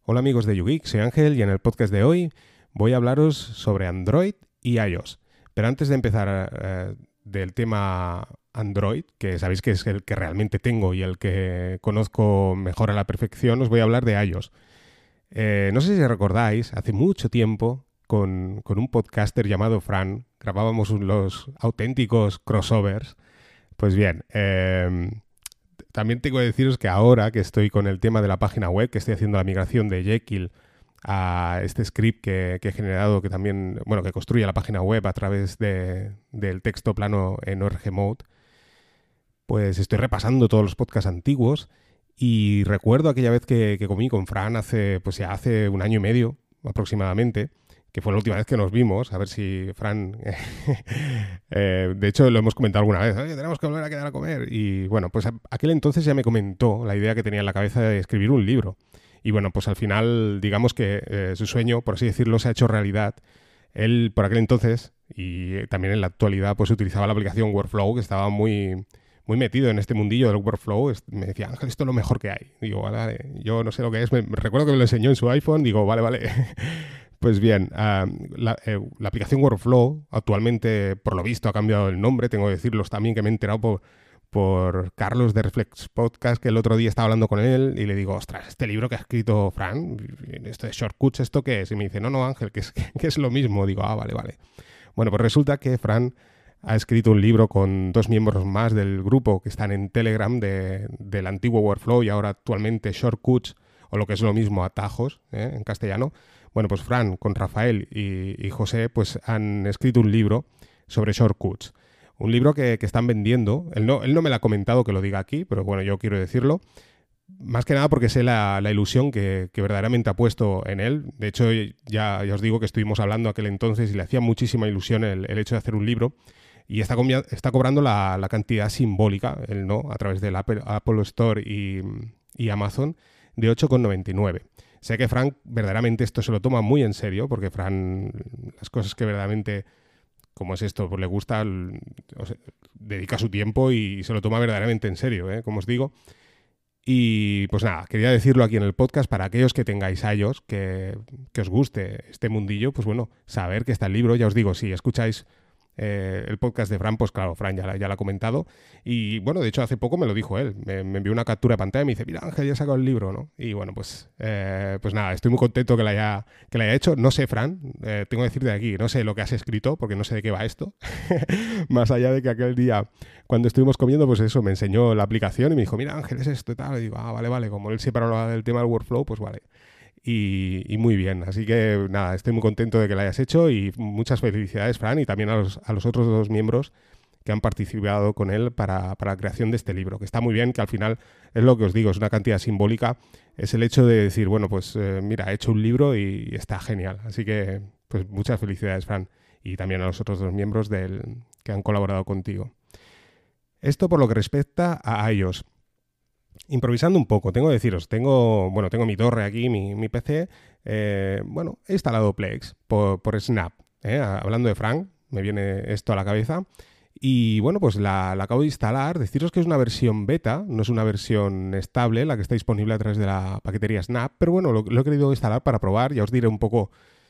Hola amigos de YouGeek, soy Ángel y en el podcast de hoy voy a hablaros sobre Android y iOS. Pero antes de empezar del tema Android, que sabéis que es el que realmente tengo y el que conozco mejor a la perfección, os voy a hablar de iOS. No sé si recordáis, hace mucho tiempo, con un podcaster llamado Fran, grabábamos los auténticos crossovers. Pues bien, también tengo que deciros que ahora que estoy con el tema de la página web, que estoy haciendo la migración de Jekyll a este script que he generado, que también, bueno, que construye la página web a través del texto plano en Org Mode, pues estoy repasando todos los podcasts antiguos y recuerdo aquella vez que comí con Fran pues ya hace un año y medio aproximadamente, que fue la última vez que nos vimos, a ver si Fran... de hecho, lo hemos comentado alguna vez, oye, tenemos que volver a quedar a comer. Y bueno, pues aquel entonces ya me comentó la idea que tenía en la cabeza de escribir un libro. Y bueno, pues al final, digamos que su sueño, por así decirlo, se ha hecho realidad. Él, por aquel entonces, y también en la actualidad, pues utilizaba la aplicación Workflow, que estaba muy metido en este mundillo del workflow. Me decía, Ángel, esto es lo mejor que hay. Digo, vale, yo no sé lo que es. Recuerdo que me lo enseñó en su iPhone. Digo, vale. Pues bien, la aplicación Workflow actualmente, por lo visto, ha cambiado el nombre. Tengo que deciros también que me he enterado por Carlos de Reflex Podcast, que el otro día estaba hablando con él y le digo, ostras, este libro que ha escrito Fran, esto de Shortcuts, ¿esto qué es? Y me dice, no, Ángel, que es lo mismo. Digo, vale. Bueno, pues resulta que Fran ha escrito un libro con 2 miembros más del grupo que están en Telegram del antiguo Workflow y ahora actualmente Shortcuts, o lo que es lo mismo, atajos, en castellano. Bueno, pues Fran con Rafael y José pues han escrito un libro sobre Shortcuts. Un libro que están vendiendo. Él no me lo ha comentado que lo diga aquí, pero bueno, yo quiero decirlo. Más que nada porque sé la ilusión que verdaderamente ha puesto en él. De hecho, ya os digo que estuvimos hablando aquel entonces y le hacía muchísima ilusión el hecho de hacer un libro. Y está cobrando la cantidad simbólica, a través del Apple Store y Amazon, de 8,99. Sé que Frank verdaderamente esto se lo toma muy en serio, porque Frank, las cosas que verdaderamente, como es esto, pues le gusta, dedica su tiempo y se lo toma verdaderamente en serio, como os digo. Y pues nada, quería decirlo aquí en el podcast para aquellos que tengáis iOS, que os guste este mundillo, pues bueno, saber que está el libro. Ya os digo, si escucháis el podcast de Fran, pues claro, Fran ya lo ha comentado. Y bueno, de hecho hace poco me lo dijo él. Me envió una captura de pantalla y me dice, mira Ángel, ya he sacado el libro, ¿no? Y bueno, pues nada, estoy muy contento que la haya hecho. No sé, Fran, tengo que decirte aquí, no sé lo que has escrito, porque no sé de qué va esto. Más allá de que aquel día, cuando estuvimos comiendo, pues eso, me enseñó la aplicación y me dijo, mira Ángel, es esto y tal. Y digo, vale, como él siempre hablaba del tema del workflow, pues vale. Y muy bien, así que nada, estoy muy contento de que lo hayas hecho y muchas felicidades, Fran, y también a los otros 2 miembros que han participado con él para la creación de este libro, que está muy bien, que al final es lo que os digo, es una cantidad simbólica, es el hecho de decir, bueno, pues mira, he hecho un libro y está genial, así que pues muchas felicidades, Fran, y también a los otros 2 miembros que han colaborado contigo. Esto por lo que respecta a iOS. Improvisando un poco, tengo que deciros, tengo mi torre aquí, mi PC, he instalado Plex por Snap, hablando de Frank, me viene esto a la cabeza, y bueno, pues la acabo de instalar. Deciros que es una versión beta, no es una versión estable, la que está disponible a través de la paquetería Snap, pero bueno, lo he querido instalar para probar, ya os diré un poco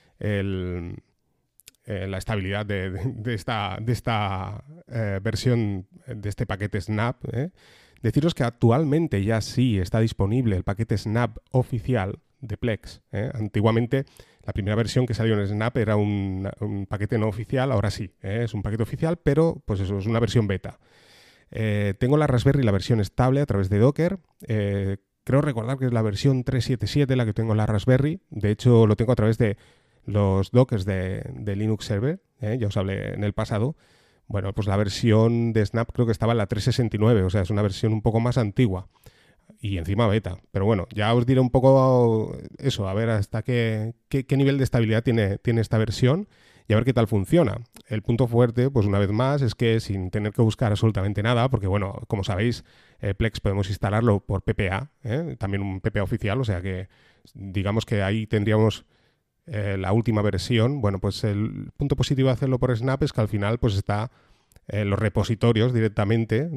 la estabilidad de esta versión de este paquete Snap. Deciros que actualmente ya sí está disponible el paquete Snap oficial de Plex. Antiguamente la primera versión que salió en Snap era un paquete no oficial, ahora sí, es un paquete oficial, pero pues eso, es una versión beta. Tengo la Raspberry, la versión estable a través de Docker. Creo recordar que es la versión 377 la que tengo en la Raspberry. De hecho, lo tengo a través de los Dockers de Linux Server, ya os hablé en el pasado. Bueno, pues la versión de Snap creo que estaba en la 369, o sea, es una versión un poco más antigua y encima beta. Pero bueno, ya os diré un poco eso, a ver hasta qué nivel de estabilidad tiene esta versión y a ver qué tal funciona. El punto fuerte, pues una vez más, es que sin tener que buscar absolutamente nada, porque bueno, como sabéis, Plex podemos instalarlo por PPA, también un PPA oficial, o sea que digamos que ahí tendríamos la última versión. Bueno, pues el punto positivo de hacerlo por Snap es que al final pues está en los repositorios directamente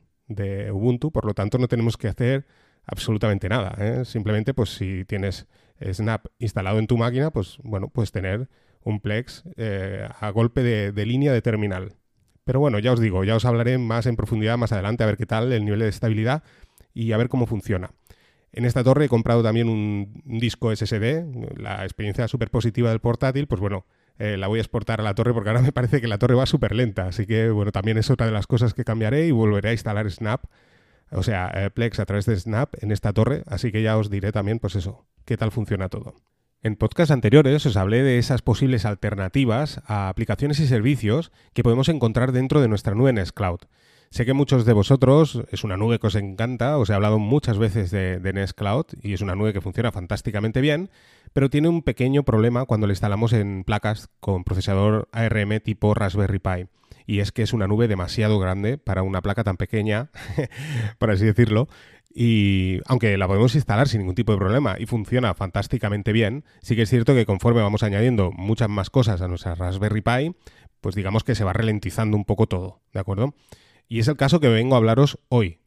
de Ubuntu, por lo tanto no tenemos que hacer absolutamente nada, Simplemente pues si tienes Snap instalado en tu máquina, pues bueno, puedes tener un Plex a golpe de línea de terminal. Pero bueno, ya os digo, ya os hablaré más en profundidad más adelante, a ver qué tal el nivel de estabilidad y a ver cómo funciona. En esta torre he comprado también un disco SSD, la experiencia súper positiva del portátil, pues bueno, la voy a exportar a la torre porque ahora me parece que la torre va súper lenta, así que bueno, también es otra de las cosas que cambiaré y volveré a instalar Snap, o sea, Plex a través de Snap en esta torre, así que ya os diré también, pues eso, qué tal funciona todo. En podcasts anteriores os hablé de esas posibles alternativas a aplicaciones y servicios que podemos encontrar dentro de nuestra nube Nextcloud. Sé que muchos de vosotros es una nube que os encanta, os he hablado muchas veces de Nextcloud y es una nube que funciona fantásticamente bien, pero tiene un pequeño problema cuando la instalamos en placas con procesador ARM tipo Raspberry Pi. Y es que es una nube demasiado grande para una placa tan pequeña, por así decirlo, y aunque la podemos instalar sin ningún tipo de problema y funciona fantásticamente bien, sí que es cierto que conforme vamos añadiendo muchas más cosas a nuestra Raspberry Pi, pues digamos que se va ralentizando un poco todo, ¿de acuerdo? Y es el caso que vengo a hablaros hoy.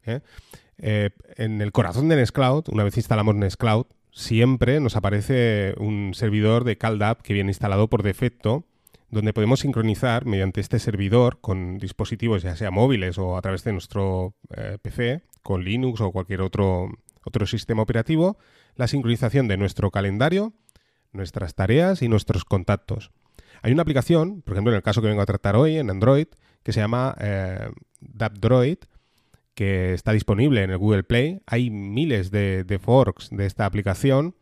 En el corazón de Nextcloud, una vez instalamos Nextcloud, siempre nos aparece un servidor de CalDAV que viene instalado por defecto, donde podemos sincronizar mediante este servidor con dispositivos ya sea móviles o a través de nuestro PC, con Linux o cualquier otro sistema operativo, la sincronización de nuestro calendario, nuestras tareas y nuestros contactos. Hay una aplicación, por ejemplo en el caso que vengo a tratar hoy en Android, que se llama DapDroid, que está disponible en el Google Play. Hay miles de forks de esta aplicación.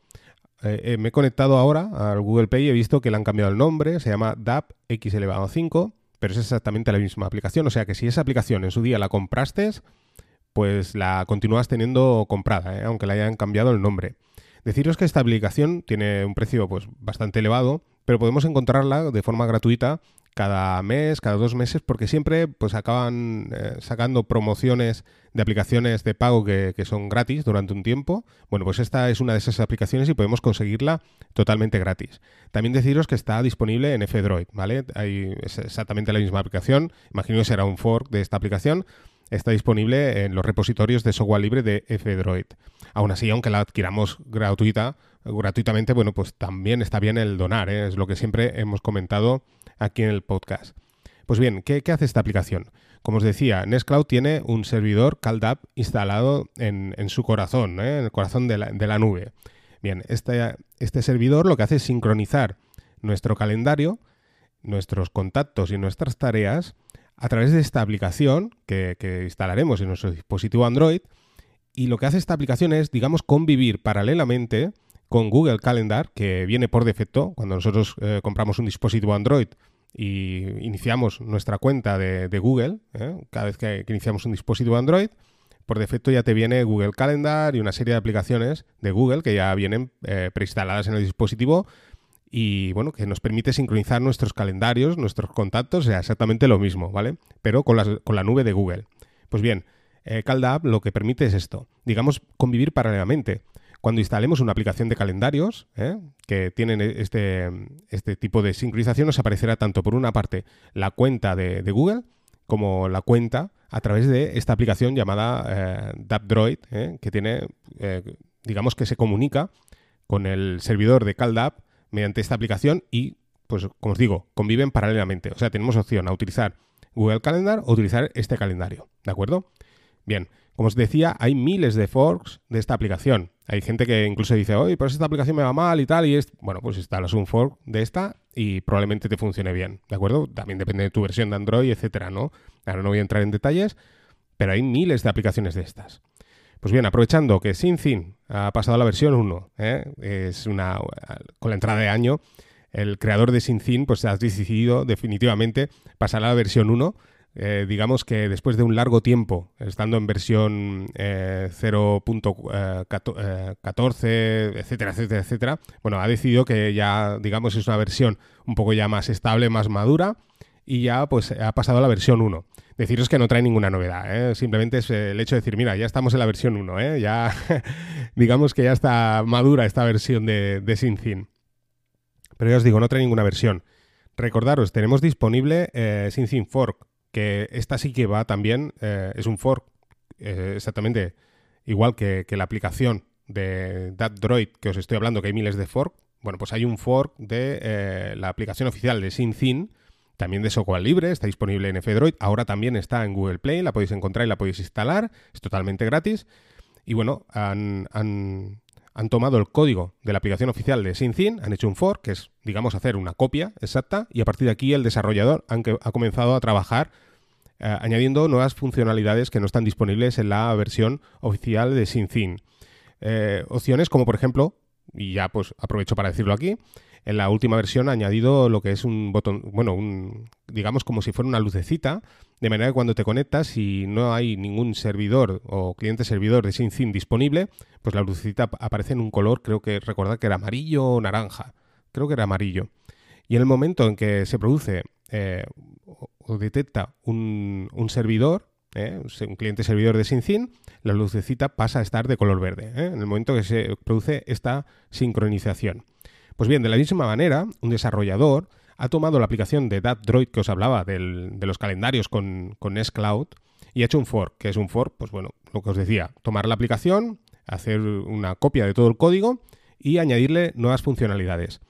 Me he conectado ahora al Google Play y he visto que le han cambiado el nombre, se llama DAP X elevado a 5, pero es exactamente la misma aplicación, o sea que si esa aplicación en su día la compraste, pues la continúas teniendo comprada, aunque le hayan cambiado el nombre. Deciros que esta aplicación tiene un precio pues bastante elevado, pero podemos encontrarla de forma gratuita cada mes, cada 2 meses, porque siempre pues acaban sacando promociones de aplicaciones de pago que son gratis durante un tiempo. Bueno, pues esta es una de esas aplicaciones y podemos conseguirla totalmente gratis. También deciros que está disponible en F-Droid, ¿vale? Es exactamente la misma aplicación. Imagino que será un fork de esta aplicación. Está disponible en los repositorios de software libre de F-Droid. Aún así, aunque la adquiramos gratuitamente, bueno, pues también está bien el donar, es lo que siempre hemos comentado aquí en el podcast. Pues bien, ¿qué hace esta aplicación? Como os decía, Nextcloud tiene un servidor CalDAV instalado en su corazón, en el corazón de la nube. Bien, este servidor lo que hace es sincronizar nuestro calendario, nuestros contactos y nuestras tareas a través de esta aplicación que instalaremos en nuestro dispositivo Android. Y lo que hace esta aplicación es, digamos, convivir paralelamente con Google Calendar, que viene por defecto cuando nosotros compramos un dispositivo Android y iniciamos nuestra cuenta de Google. Cada vez que iniciamos un dispositivo Android, por defecto ya te viene Google Calendar y una serie de aplicaciones de Google que ya vienen preinstaladas en el dispositivo y, bueno, que nos permite sincronizar nuestros calendarios, nuestros contactos, o sea, exactamente lo mismo, ¿vale? Pero con la nube de Google. Pues bien, CalDAV lo que permite es esto, digamos, convivir paralelamente. Cuando instalemos una aplicación de calendarios que tienen este tipo de sincronización, nos aparecerá tanto por una parte la cuenta de Google como la cuenta a través de esta aplicación llamada DapDroid, que tiene, digamos que se comunica con el servidor de CalDAV mediante esta aplicación y, pues como os digo, conviven paralelamente. O sea, tenemos opción a utilizar Google Calendar o utilizar este calendario, ¿de acuerdo? Bien, como os decía, hay miles de forks de esta aplicación. Hay gente que incluso dice, oye, pues esta aplicación me va mal y tal, y bueno, pues instalas un fork de esta y probablemente te funcione bien, ¿de acuerdo? También depende de tu versión de Android, etcétera, ¿no? Ahora no voy a entrar en detalles, pero hay miles de aplicaciones de estas. Pues bien, aprovechando que SyncIn ha pasado a la versión 1, con la entrada de año, el creador de SyncIn pues ha decidido definitivamente pasar a la versión 1. Digamos que después de un largo tiempo, estando en versión 0.14, etcétera, etcétera, etcétera, bueno, ha decidido que ya, digamos, es una versión un poco ya más estable, más madura, y ya pues ha pasado a la versión 1. Deciros que no trae ninguna novedad, simplemente es el hecho de decir, mira, ya estamos en la versión 1, ya digamos que ya está madura esta versión de SyncIn. Pero ya os digo, no trae ninguna versión. Recordaros, tenemos disponible SyncIn Fork, que esta sí que va también, es un fork exactamente igual que la aplicación de DatDroid que os estoy hablando, que hay miles de fork, bueno, pues hay un fork de la aplicación oficial de SyncIn, también de software libre, está disponible en F-Droid, ahora también está en Google Play, la podéis encontrar y la podéis instalar, es totalmente gratis. Y bueno, han tomado el código de la aplicación oficial de SyncIn, han hecho un fork, que es, digamos, hacer una copia exacta, y a partir de aquí el desarrollador ha comenzado a trabajar añadiendo nuevas funcionalidades que no están disponibles en la versión oficial de SyncIn. Opciones como, por ejemplo, y ya pues aprovecho para decirlo aquí, en la última versión ha añadido lo que es un botón, bueno, digamos como si fuera una lucecita, de manera que cuando te conectas y no hay ningún servidor o cliente servidor de SyncIn disponible, pues la lucecita aparece en un color, creo que recordad que era amarillo o naranja, creo que era amarillo. Y en el momento en que se produce o detecta un servidor, un cliente servidor de SyncIn, la lucecita pasa a estar de color verde, en el momento que se produce esta sincronización. Pues bien, de la misma manera, un desarrollador ha tomado la aplicación de DatDroid que os hablaba de los calendarios con Nextcloud y ha hecho un fork, que es un fork, pues bueno, lo que os decía, tomar la aplicación, hacer una copia de todo el código y añadirle nuevas funcionalidades.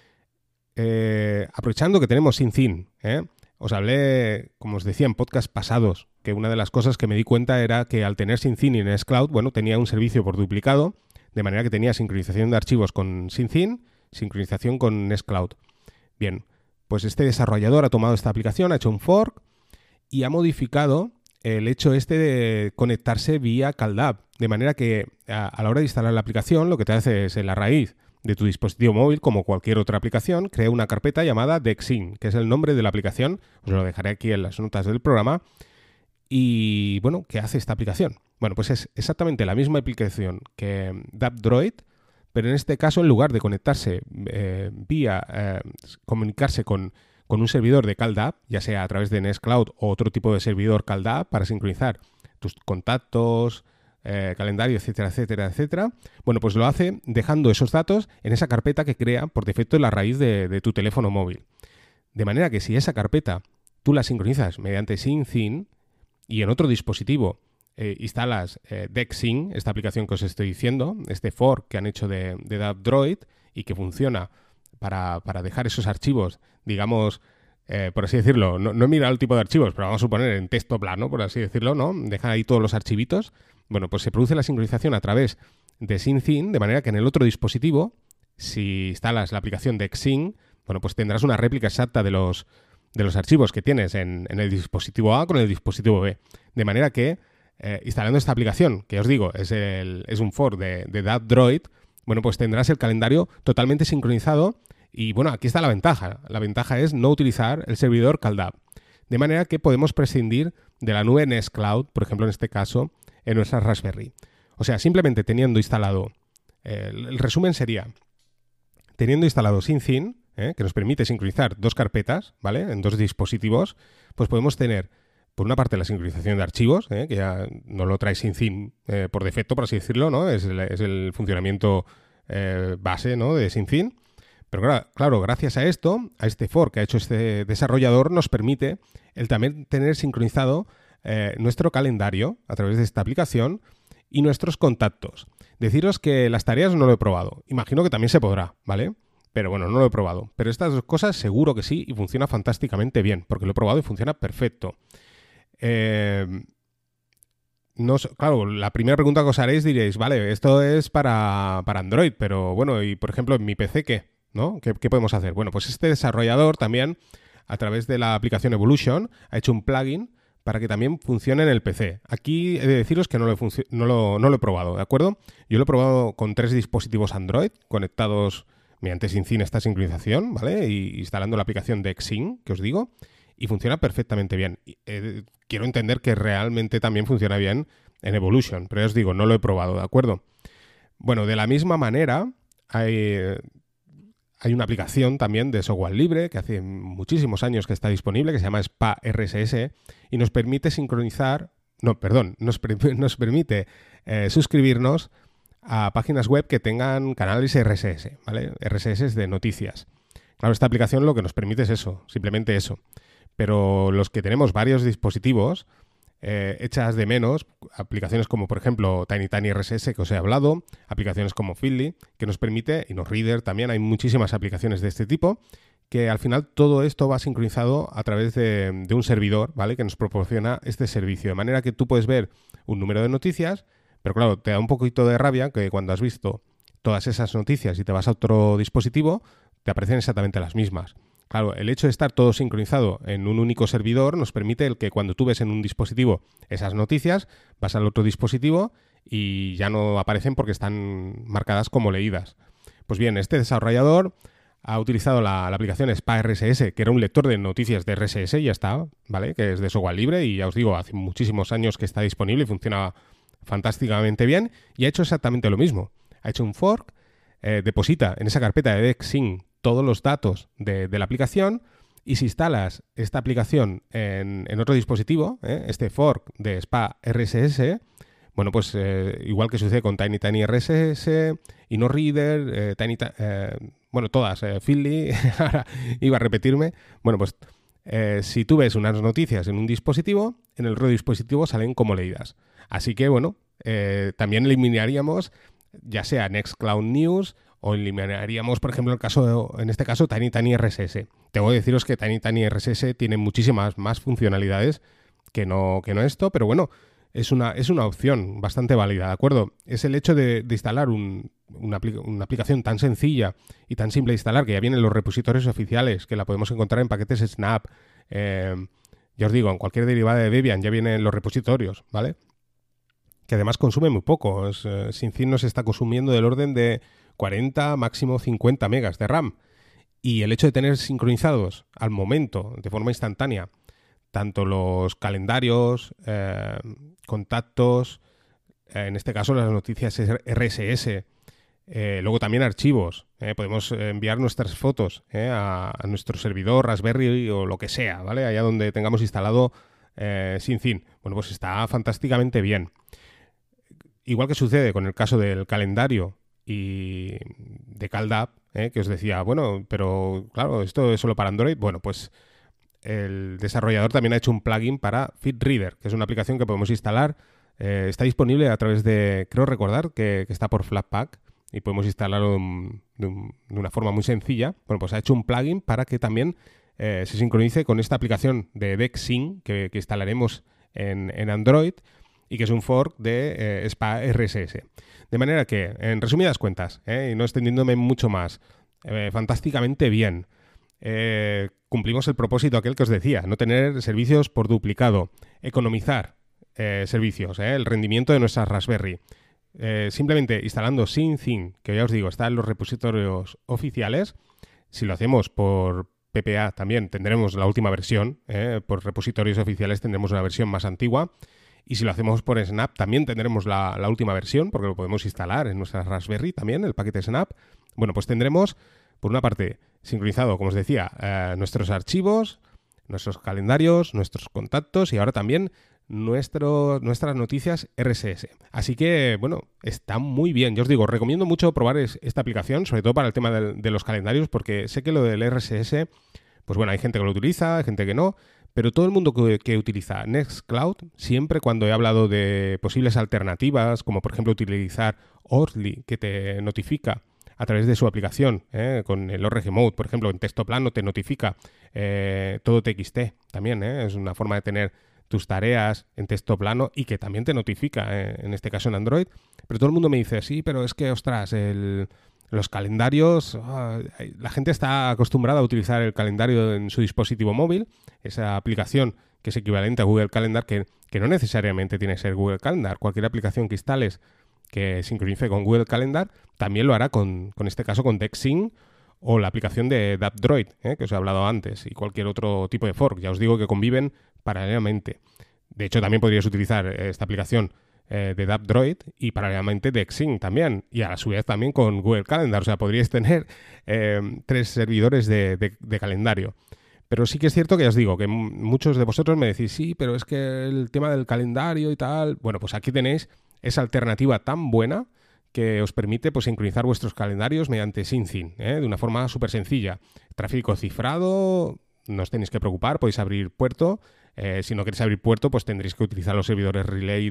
Aprovechando que tenemos SyncIn, os hablé, como os decía en podcast pasados, que una de las cosas que me di cuenta era que al tener SyncIn y Nextcloud, bueno, tenía un servicio por duplicado, de manera que tenía sincronización de archivos con SyncIn, sincronización con Nextcloud. Bien, pues este desarrollador ha tomado esta aplicación, ha hecho un fork y ha modificado el hecho de conectarse vía CalDAV, de manera que a la hora de instalar la aplicación lo que te hace es en la raíz de tu dispositivo móvil, como cualquier otra aplicación, crea una carpeta llamada DexSync, que es el nombre de la aplicación, os lo dejaré aquí en las notas del programa. Y bueno, ¿qué hace esta aplicación? Bueno, pues es exactamente la misma aplicación que DatDroid, pero en este caso, en lugar de conectarse comunicarse con un servidor de CalDAV, ya sea a través de Nextcloud o otro tipo de servidor CalDAV para sincronizar tus contactos, calendario, etcétera, etcétera, etcétera, bueno, pues lo hace dejando esos datos en esa carpeta que crea por defecto en la raíz de tu teléfono móvil. De manera que si esa carpeta tú la sincronizas mediante SyncIn y en otro dispositivo instalas DexSync, esta aplicación que os estoy diciendo, este fork que han hecho de DatDroid y que funciona para dejar esos archivos, digamos, por así decirlo, no he mirado el tipo de archivos, pero vamos a suponer en texto plano, por así decirlo, ¿no? Deja ahí todos los archivitos. Bueno, pues se produce la sincronización a través de SyncIn, de manera que en el otro dispositivo, si instalas la aplicación DexSync, bueno, pues tendrás una réplica exacta de los archivos que tienes en el dispositivo A con el dispositivo B. De manera que instalando esta aplicación, que os digo, es un fork de DatDroid, bueno, pues tendrás el calendario totalmente sincronizado y, bueno, aquí está la ventaja. La ventaja es no utilizar el servidor CalDAV. De manera que podemos prescindir de la nube Nextcloud, por ejemplo, en este caso, en nuestra Raspberry. O sea, simplemente teniendo instalado, el resumen sería, teniendo instalado SyncIn, que nos permite sincronizar dos carpetas, ¿vale? En dos dispositivos, pues podemos tener por una parte la sincronización de archivos, que ya no lo trae SyncIn por defecto, por así decirlo, ¿no? Es el funcionamiento base, ¿no? De SyncIn. Pero claro, gracias a esto, a este fork que ha hecho este desarrollador, nos permite el también tener sincronizado nuestro calendario a través de esta aplicación y nuestros contactos. Deciros que las tareas no lo he probado. Imagino que también se podrá, ¿vale? Pero bueno, no lo he probado. Pero estas dos cosas seguro que sí y funciona fantásticamente bien, porque lo he probado y funciona perfecto. Claro, la primera pregunta que os haréis diréis, vale, esto es para Android, pero bueno, y por ejemplo en mi PC, ¿qué? ¿No? ¿Qué podemos hacer? Bueno, pues este desarrollador también, a través de la aplicación Evolution, ha hecho un plugin para que también funcione en el PC. Aquí he de deciros que no lo he probado, ¿de acuerdo? Yo lo he probado con 3 dispositivos Android conectados mediante SyncIn esta sincronización, ¿vale? Y instalando la aplicación de DexSync, que os digo, y funciona perfectamente bien. Quiero entender que realmente también funciona bien en Evolution, pero ya os digo, no lo he probado, ¿de acuerdo? Bueno, de la misma manera, hay una aplicación también de software libre que hace muchísimos años que está disponible, que se llama SPA-RSS, y nos permite nos permite suscribirnos a páginas web que tengan canales RSS, ¿vale? RSS de noticias. Claro, esta aplicación lo que nos permite es eso, simplemente eso. Pero los que tenemos varios dispositivos, echas de menos aplicaciones como, por ejemplo, Tiny RSS que os he hablado, aplicaciones como Feedly, que nos permite, y NoReader también, hay muchísimas aplicaciones de este tipo, que al final todo esto va sincronizado a través de un servidor, ¿vale? Que nos proporciona este servicio. De manera que tú puedes ver un número de noticias, pero claro, te da un poquito de rabia que cuando has visto todas esas noticias y te vas a otro dispositivo, te aparecen exactamente las mismas. Claro, el hecho de estar todo sincronizado en un único servidor nos permite el que cuando tú ves en un dispositivo esas noticias, vas al otro dispositivo y ya no aparecen porque están marcadas como leídas. Pues bien, este desarrollador ha utilizado la aplicación Spa RSS, que era un lector de noticias de RSS, y ya está, ¿vale? Que es de software libre y ya os digo, hace muchísimos años que está disponible y funciona fantásticamente bien, y ha hecho exactamente lo mismo. Ha hecho un fork, deposita en esa carpeta de DexSync todos los datos de la aplicación, y si instalas esta aplicación en otro dispositivo, este fork de Spa RSS, bueno, pues igual que sucede con Tiny RSS, y NoReader, bueno, todas, Feedly, ahora iba a repetirme. Bueno, pues si tú ves unas noticias en un dispositivo, en el otro dispositivo salen como leídas. Así que, bueno, también eliminaríamos ya sea Nextcloud News o eliminaríamos, por ejemplo, en este caso, Tiny RSS. Tengo que deciros que Tiny RSS tiene muchísimas más funcionalidades que no esto, pero bueno, es una opción bastante válida, ¿de acuerdo? Es el hecho de instalar una aplicación tan sencilla y tan simple de instalar, que ya vienen los repositorios oficiales, que la podemos encontrar en paquetes Snap. Ya os digo, en cualquier derivada de Debian ya vienen los repositorios, ¿vale? Que además consume muy poco. SYNCIN nos está consumiendo del orden de 40, máximo 50 megas de RAM. Y el hecho de tener sincronizados al momento, de forma instantánea, tanto los calendarios, contactos, en este caso las noticias RSS, luego también archivos. Podemos enviar nuestras fotos a nuestro servidor, Raspberry o lo que sea, ¿vale? Allá donde tengamos instalado SYNCIN. Bueno, pues está fantásticamente bien. Igual que sucede con el caso del calendario y de CalDAV, que os decía, bueno, pero claro, esto es solo para Android. Bueno, pues el desarrollador también ha hecho un plugin para FeedReader, que es una aplicación que podemos instalar. Está disponible a través de, creo recordar, que está por Flatpak y podemos instalarlo de una forma muy sencilla. Bueno, pues ha hecho un plugin para que también se sincronice con esta aplicación de DexSync que instalaremos en Android, y que es un fork de Spa RSS. De manera que, en resumidas cuentas, y no extendiéndome mucho más, fantásticamente bien. Cumplimos el propósito aquel que os decía, no tener servicios por duplicado, economizar servicios, el rendimiento de nuestra Raspberry. Simplemente instalando SYNCIN, que ya os digo, está en los repositorios oficiales. Si lo hacemos por PPA también tendremos la última versión, por repositorios oficiales tendremos una versión más antigua. Y si lo hacemos por Snap, también tendremos la última versión, porque lo podemos instalar en nuestra Raspberry también, el paquete Snap. Bueno, pues tendremos, por una parte, sincronizado, como os decía, nuestros archivos, nuestros calendarios, nuestros contactos y ahora también nuestras noticias RSS. Así que, bueno, está muy bien. Yo os digo, recomiendo mucho probar esta aplicación, sobre todo para el tema de los calendarios, porque sé que lo del RSS, pues bueno, hay gente que lo utiliza, hay gente que no. Pero todo el mundo que utiliza Nextcloud, siempre cuando he hablado de posibles alternativas, como por ejemplo utilizar Orly, que te notifica a través de su aplicación, con el ORG Mode, por ejemplo, en texto plano te notifica todo TXT también, es una forma de tener tus tareas en texto plano y que también te notifica, en este caso en Android. Pero todo el mundo me dice, sí, pero es que, ostras, los calendarios, la gente está acostumbrada a utilizar el calendario en su dispositivo móvil, esa aplicación que es equivalente a Google Calendar, que no necesariamente tiene que ser Google Calendar. Cualquier aplicación que instales que sincronice con Google Calendar también lo hará con este caso con DexSync o la aplicación de DapDroid, que os he hablado antes, y cualquier otro tipo de fork. Ya os digo que conviven paralelamente. De hecho, también podrías utilizar esta aplicación de DapDroid y paralelamente DexSync también, y a su vez también con Google Calendar. O sea, podríais tener 3 servidores de calendario. Pero sí que es cierto que ya os digo que muchos de vosotros me decís, sí, pero es que el tema del calendario y tal... Bueno, pues aquí tenéis esa alternativa tan buena que os permite pues sincronizar vuestros calendarios mediante SYNCIN, de una forma súper sencilla. Tráfico cifrado, no os tenéis que preocupar, podéis abrir puerto, Si no queréis abrir puerto, pues tendréis que utilizar los servidores Relay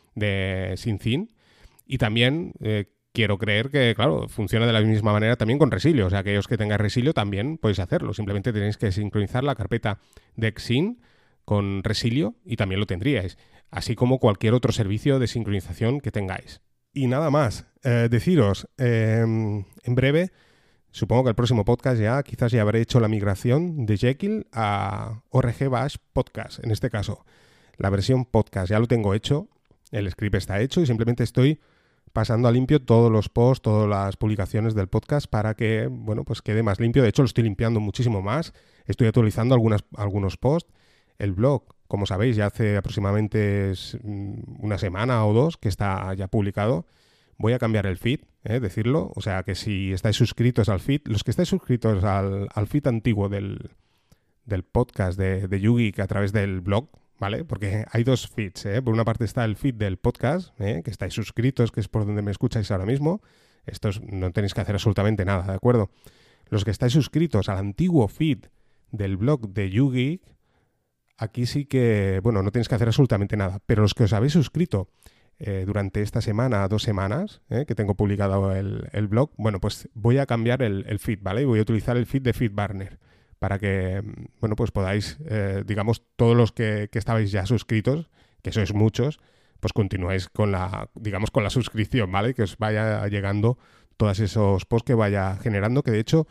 de Syncin. Y también quiero creer que, claro, funciona de la misma manera también con Resilio. O sea, aquellos que tengáis Resilio también podéis hacerlo. Simplemente tenéis que sincronizar la carpeta de Xyn con Resilio y también lo tendríais. Así como cualquier otro servicio de sincronización que tengáis. Y nada más. Deciros, en breve, supongo que el próximo podcast quizás ya habré hecho la migración de Jekyll a ORG Bash Podcast. En este caso, la versión podcast ya lo tengo hecho. El script está hecho y simplemente estoy pasando a limpio todos los posts, todas las publicaciones del podcast para que, bueno, pues quede más limpio. De hecho, lo estoy limpiando muchísimo más. Estoy actualizando algunos posts. El blog, como sabéis, ya hace aproximadamente una semana o dos que está ya publicado. Voy a cambiar el feed, decirlo. O sea que si estáis suscritos al feed, los que estáis suscritos al feed antiguo del podcast de YouGeek a través del blog, ¿vale? Porque hay dos feeds, ¿eh? Por una parte está el feed del podcast, que estáis suscritos, que es por donde me escucháis ahora mismo. Estos no tenéis que hacer absolutamente nada, ¿de acuerdo? Los que estáis suscritos al antiguo feed del blog de YouGeek, aquí sí que, bueno, no tenéis que hacer absolutamente nada. Pero los que os habéis suscrito durante esta semana, 2 semanas, que tengo publicado el blog, bueno, pues voy a cambiar el feed, ¿vale? Y voy a utilizar el feed de FeedBurner para que, bueno, pues podáis, digamos, todos los que estabais ya suscritos, que sois muchos, pues continuáis con la suscripción, ¿vale? Que os vaya llegando todos esos posts que vaya generando, que de hecho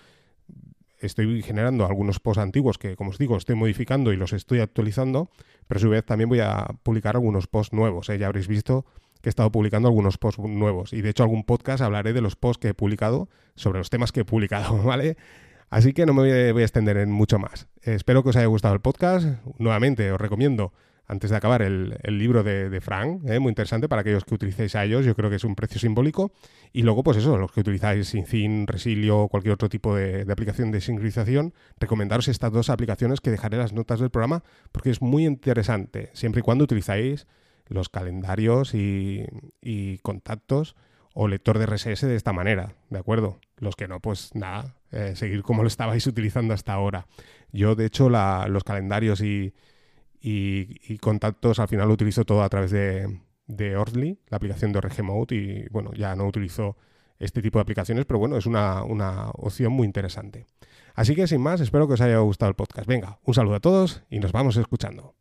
estoy generando algunos posts antiguos que, como os digo, estoy modificando y los estoy actualizando, pero a su vez también voy a publicar algunos posts nuevos. Ya habréis visto que he estado publicando algunos posts nuevos y de hecho algún podcast hablaré de los posts que he publicado sobre los temas que he publicado, ¿vale? Así que no me voy a extender en mucho más. Espero que os haya gustado el podcast. Nuevamente os recomiendo, antes de acabar, el libro de Frank, muy interesante para aquellos que utilicéis a ellos. Yo creo que es un precio simbólico. Y luego, pues eso, los que utilizáis Syncin, Resilio o cualquier otro tipo de aplicación de sincronización, recomendaros estas 2 aplicaciones que dejaré en las notas del programa porque es muy interesante, siempre y cuando utilizáis los calendarios y contactos o lector de RSS de esta manera, ¿de acuerdo? Los que no, pues nada, seguir como lo estabais utilizando hasta ahora. Yo, de hecho, los calendarios y contactos al final lo utilizo todo a través de Orly, la aplicación de ORG Mode, y bueno, ya no utilizo este tipo de aplicaciones, pero bueno, es una opción muy interesante. Así que sin más, espero que os haya gustado el podcast. Venga, un saludo a todos y nos vamos escuchando.